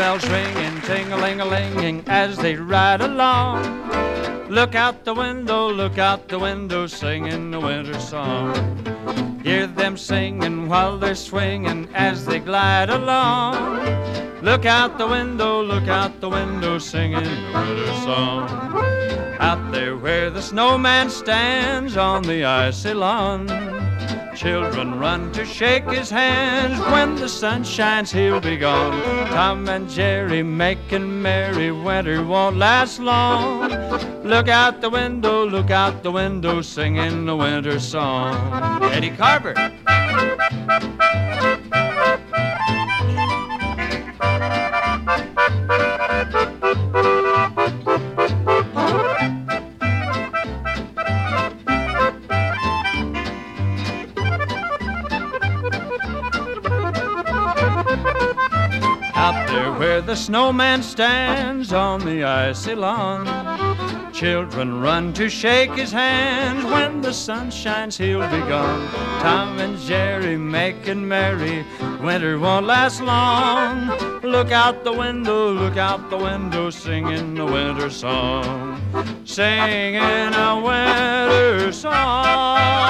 bells ringing, ting-a-ling-a-linging as they ride along. Look out the window, singing the winter song. Hear them singing while they're swinging as they glide along. Look out the window, singing the winter song. Out there where the snowman stands on the icy lawn, children run to shake his hands. When the sun shines, he'll be gone. Tom and Jerry making merry, winter won't last long. Look out the window, singing the winter song. Eddie Carver. Out there where the snowman stands on the icy lawn, children run to shake his hands. When the sun shines, he'll be gone. Tom and Jerry making merry, winter won't last long. Look out the window, singing the winter song. Singing a winter song.